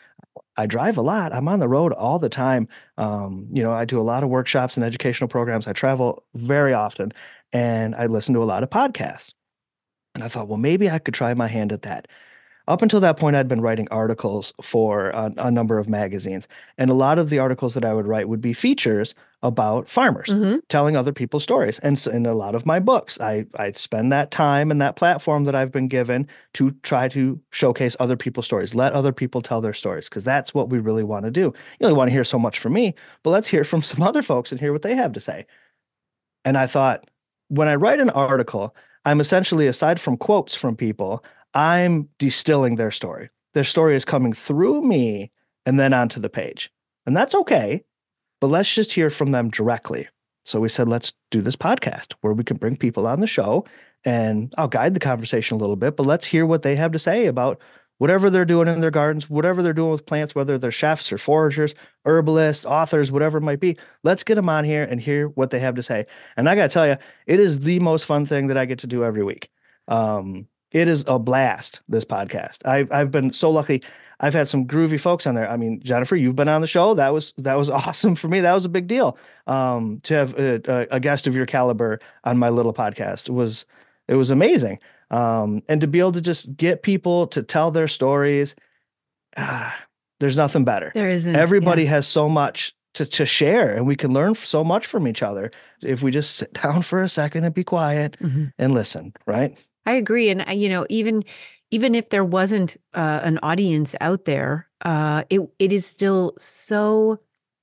I drive a lot. I'm on the road all the time. Um, you know, I do a lot of workshops and educational programs. I travel very often, and I listen to a lot of podcasts. And I thought, well, maybe I could try my hand at that. Up until that point, I'd been writing articles for a, a number of magazines. And a lot of the articles that I would write would be features about farmers, mm-hmm. telling other people's stories. And so in a lot of my books, I, I spend that time and that platform that I've been given to try to showcase other people's stories, let other people tell their stories, because that's what we really want to do. You only want to hear so much from me, but let's hear from some other folks and hear what they have to say. And I thought, when I write an article, I'm essentially, aside from quotes from people, I'm distilling their story. Their story is coming through me and then onto the page. And that's okay, but let's just hear from them directly. So we said, let's do this podcast where we can bring people on the show, and I'll guide the conversation a little bit, but let's hear what they have to say about whatever they're doing in their gardens, whatever they're doing with plants, whether they're chefs or foragers, herbalists, authors, whatever it might be. Let's get them on here and hear what they have to say. And I got to tell you, it is the most fun thing that I get to do every week. Um, It is a blast, this podcast. I've I've been so lucky. I've had some groovy folks on there. I mean, Jennifer, you've been on the show. That was that was awesome for me. That was a big deal. Um, to have a, a guest of your caliber on my little podcast was it was amazing. Um, and to be able to just get people to tell their stories, ah, there's nothing better. There isn't. Everybody yeah. has so much to to share, and we can learn so much from each other if we just sit down for a second and be quiet mm-hmm. and listen, right? I agree. And, you know, even even if there wasn't uh, an audience out there, uh, it it is still so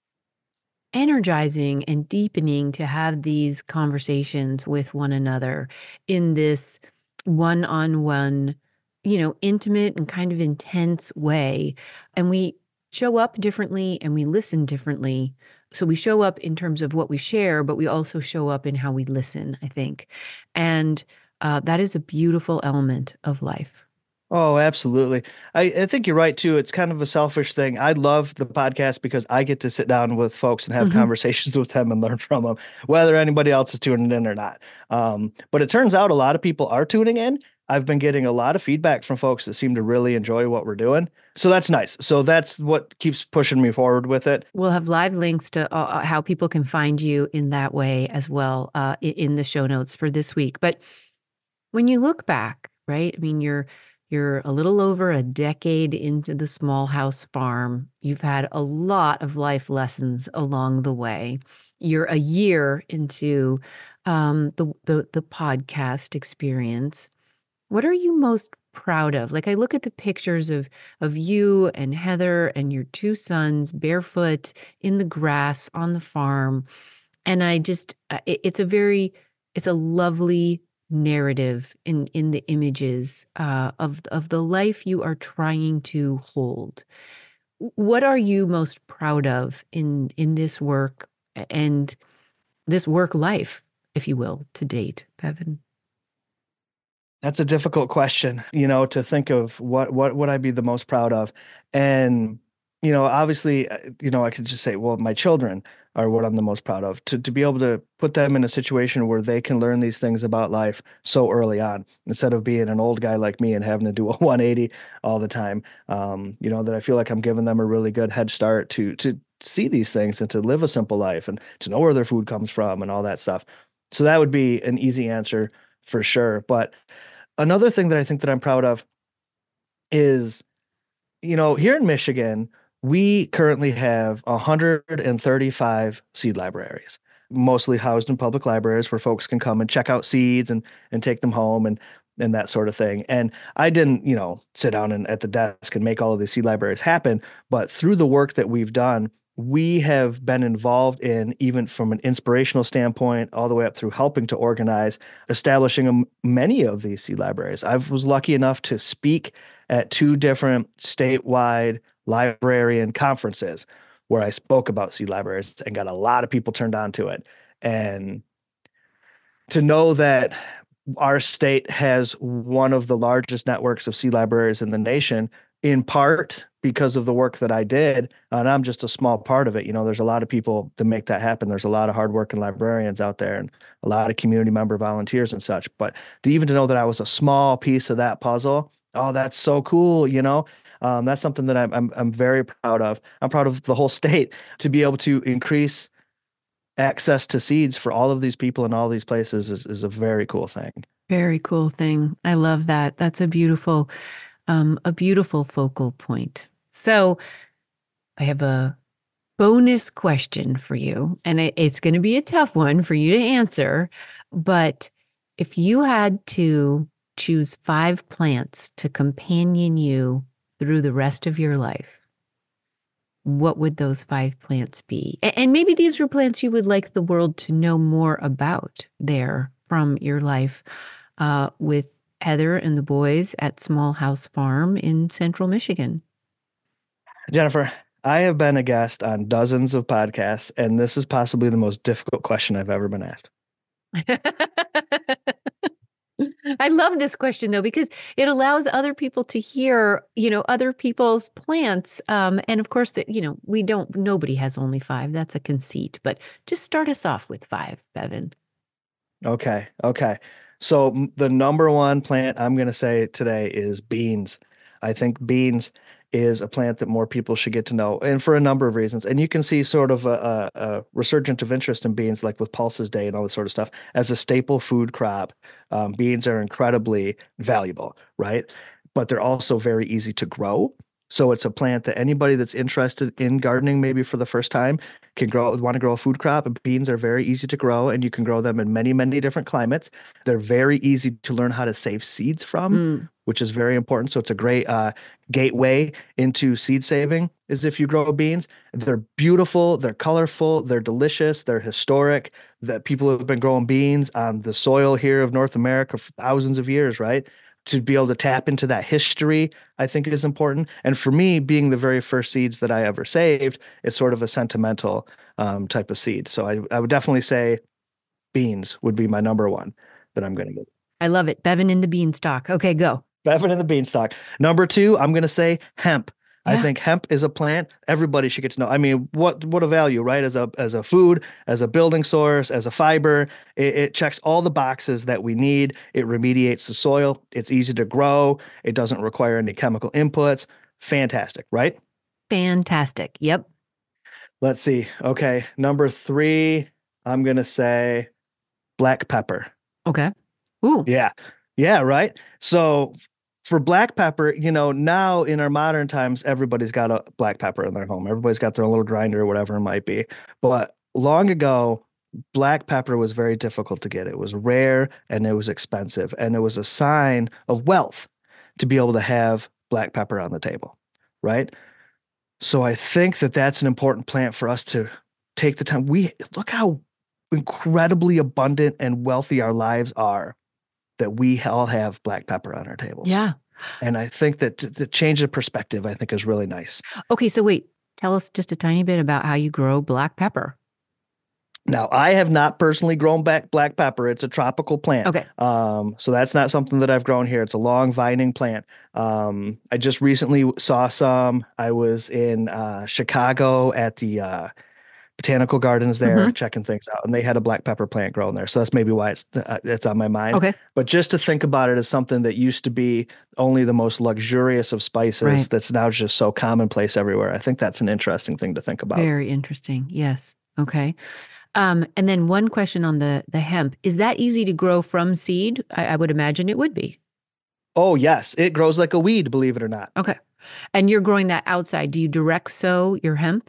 energizing and deepening to have these conversations with one another in this one-on-one, you know, intimate and kind of intense way. And we show up differently and we listen differently. So we show up in terms of what we share, but we also show up in how we listen, I think. And Uh, that is a beautiful element of life. Oh, absolutely. I, I think you're right, too. It's kind of a selfish thing. I love the podcast because I get to sit down with folks and have mm-hmm. conversations with them and learn from them, whether anybody else is tuning in or not. Um, but it turns out a lot of people are tuning in. I've been getting a lot of feedback from folks that seem to really enjoy what we're doing. So that's nice. So that's what keeps pushing me forward with it. We'll have live links to uh, how people can find you in that way as well uh, in the show notes for this week. But when you look back right? I mean, you're you're a little over a decade into the small house farm. You've had a lot of life lessons along the way. You're a year into um, the, the the podcast experience. What are you most proud of? Like I look at the pictures of of you and Heather and your two sons barefoot in the grass on the farm, and I just uh, it, it's a very it's a lovely narrative in in the images uh, of of the life you are trying to hold. What are you most proud of in in this work and this work life, if you will, to date, Bevan? That's a difficult question, you know, to think of what what would I be the most proud of? And, you know, obviously, uh, you know, I could just say, well, my children are what I'm the most proud of. To to be able to put them in a situation where they can learn these things about life so early on, instead of being an old guy like me and having to do a one eighty all the time. Um, you know, that I feel like I'm giving them a really good head start to to see these things and to live a simple life and to know where their food comes from and all that stuff. So that would be an easy answer for sure. But another thing that I think that I'm proud of is, you know, here in Michigan, we currently have one hundred thirty-five seed libraries, mostly housed in public libraries where folks can come and check out seeds and and take them home and and that sort of thing. And I didn't, you know, sit down and at the desk and make all of these seed libraries happen, but through the work that we've done, we have been involved in, even from an inspirational standpoint, all the way up through helping to organize, establishing um, many of these seed libraries. I was lucky enough to speak at two different statewide librarian conferences where I spoke about seed libraries and got a lot of people turned on to it. And to know that our state has one of the largest networks of seed libraries in the nation, in part because of the work that I did, and I'm just a small part of it. You know, there's a lot of people to make that happen. There's a lot of hardworking librarians out there and a lot of community member volunteers and such. But to even to know that I was a small piece of that puzzle, oh, that's so cool. You know, um, that's something that I'm, I'm I'm very proud of. I'm proud of the whole state to be able to increase access to seeds for all of these people in all these places is, is a very cool thing. Very cool thing. I love that. That's a beautiful, um, a beautiful focal point. So I have a bonus question for you, and it, it's going to be a tough one for you to answer. But if you had to choose five plants to companion you through the rest of your life, what would those five plants be? A- And maybe these are plants you would like the world to know more about there from your life uh, with Heather and the boys at Small House Farm in central Michigan. Jennifer, I have been a guest on dozens of podcasts, and this is possibly the most difficult question I've ever been asked. I love this question though, because it allows other people to hear, you know, other people's plants. Um, and of course that, you know, we don't, nobody has only five. That's a conceit, but just start us off with five, Bevan. Okay. Okay. So m- the number one plant I'm going to say today is beans. I think beans is a plant that more people should get to know, and for a number of reasons. And you can see sort of a, a, a resurgent of interest in beans, like with Pulses Day and all this sort of stuff, as a staple food crop. Um, beans are incredibly valuable, right? But they're also very easy to grow. So it's a plant that anybody that's interested in gardening, maybe for the first time, can grow, want to grow a food crop. And beans are very easy to grow, and you can grow them in many, many different climates. They're very easy to learn how to save seeds from, Mm. which is very important. So it's a great uh, gateway into seed saving is if you grow beans. They're beautiful, they're colorful, they're delicious, they're historic. That people have been growing beans on the soil here of North America for thousands of years, right? To be able to tap into that history, I think is important. And for me, being the very first seeds that I ever saved, it's sort of a sentimental um, type of seed. So I, I would definitely say beans would be my number one that I'm going to get. I love it. Bevan in the beanstalk. Okay, go. Bevan and the beanstalk. Number two, I'm going to say hemp. I Yeah. think hemp is a plant everybody should get to know. I mean, what what a value, right? As a as a food, as a building source, as a fiber, it, it checks all the boxes that we need. It remediates the soil. It's easy to grow. It doesn't require any chemical inputs. Fantastic, right? Fantastic. Yep. Let's see. Okay, number three, I'm gonna say black pepper. Okay. Ooh. Yeah. Yeah, right. So for black pepper, you know, now in our modern times, everybody's got a black pepper in their home. Everybody's got their own little grinder or whatever it might be. But long ago, black pepper was very difficult to get. It was rare and it was expensive. And it was a sign of wealth to be able to have black pepper on the table, right? So I think that that's an important plant for us to take the time. We look how incredibly abundant and wealthy our lives are that we all have black pepper on our tables. Yeah. And I think that the change of perspective, I think, is really nice. Okay, so wait, tell us just a tiny bit about how you grow black pepper. Now, I have not personally grown back black pepper. It's a tropical plant. Okay. Um, so that's not something that I've grown here. It's a long vining plant. Um, I just recently saw some. I was in uh, Chicago at the uh, botanical gardens there, mm-hmm. checking things out, and they had a black pepper plant growing there. So that's maybe why it's uh, it's on my mind. Okay. But just to think about it as something that used to be only the most luxurious of spices, right. that's now just so commonplace everywhere. I think that's an interesting thing to think about. Very interesting. Yes. Okay. Um, and then one question on the the hemp. Is that easy to grow from seed? I, I would imagine it would be. Oh, yes. It grows like a weed, believe it or not. Okay. And you're growing that outside. Do you direct sow your hemp?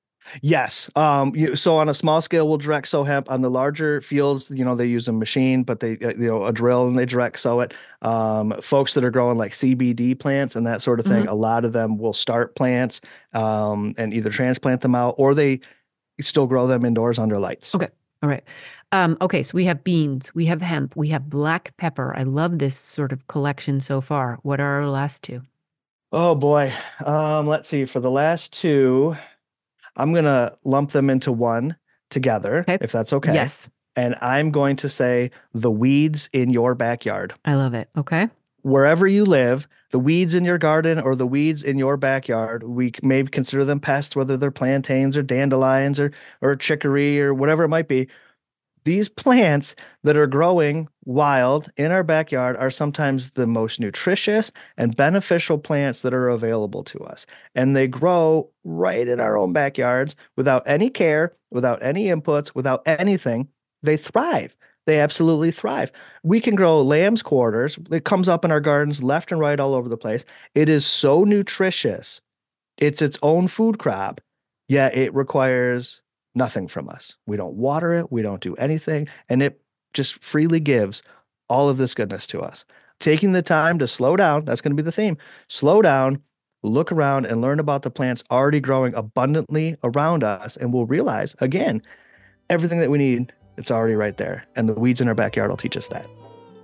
Yes. Um, you, so on a small scale, we'll direct sow hemp. On the larger fields, you know, they use a machine, but they, you know, a drill and they direct sow it. Um, folks that are growing like C B D plants and that sort of thing, mm-hmm. a lot of them will start plants um, and either transplant them out or they still grow them indoors under lights. Okay. All right. Um, okay. So we have beans, we have hemp, we have black pepper. I love this sort of collection so far. What are our last two? Oh boy. Um, let's see. For the last two, I'm going to lump them into one together, okay. if that's okay. Yes. And I'm going to say the weeds in your backyard. I love it. Okay. Wherever you live, the weeds in your garden or the weeds in your backyard, we may consider them pests, whether they're plantains or dandelions or, or chicory or whatever it might be. These plants that are growing wild in our backyard are sometimes the most nutritious and beneficial plants that are available to us. And they grow right in our own backyards without any care, without any inputs, without anything. They thrive. They absolutely thrive. We can grow lamb's quarters. It comes up in our gardens left and right all over the place. It is so nutritious. It's its own food crop, yet it requires nothing from us. We don't water it. We don't do anything. And it just freely gives all of this goodness to us. Taking the time to slow down, that's going to be the theme. Slow down, look around and learn about the plants already growing abundantly around us. And we'll realize, again, everything that we need, it's already right there. And the weeds in our backyard will teach us that.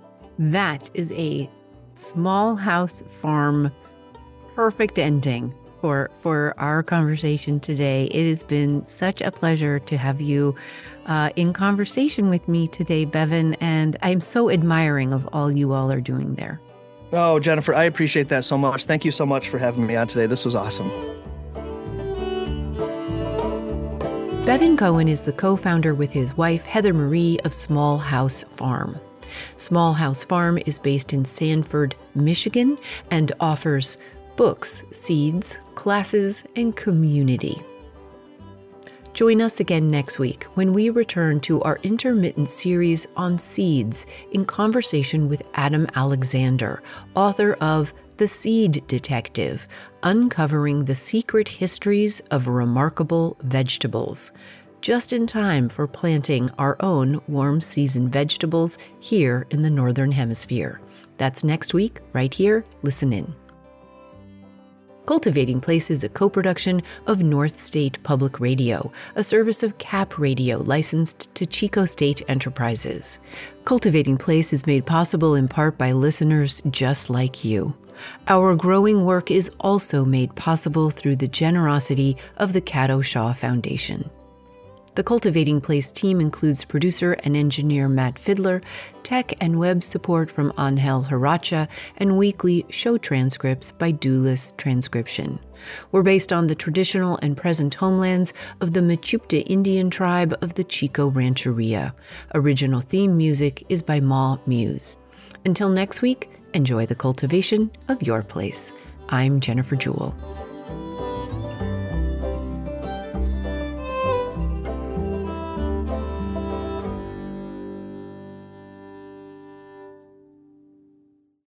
That is a small house farm perfect ending for for our conversation today. It has been such a pleasure to have you uh, in conversation with me today, Bevan, and I'm so admiring of all you all are doing there. Oh, Jennifer, I appreciate that so much. Thank you so much for having me on today. This was awesome. Bevan Cohen is the co-founder with his wife, Heather Marie, of Small House Farm. Small House Farm is based in Sanford, Michigan, and offers books, seeds, classes, and community. Join us again next week when we return to our intermittent series on seeds in conversation with Adam Alexander, author of The Seed Detective, Uncovering the Secret Histories of Remarkable Vegetables, just in time for planting our own warm season vegetables here in the Northern Hemisphere. That's next week, right here. Listen in. Cultivating Place is a co-production of North State Public Radio, a service of C A P Radio licensed to Chico State Enterprises. Cultivating Place is made possible in part by listeners just like you. Our growing work is also made possible through the generosity of the Cato Shaw Foundation. The Cultivating Place team includes producer and engineer Matt Fidler, tech and web support from Angel Haracha, and weekly show transcripts by Dulus Transcription. We're based on the traditional and present homelands of the Mechoopda Indian tribe of the Chico Rancheria. Original theme music is by Ma Muse. Until next week, enjoy the cultivation of your place. I'm Jennifer Jewell.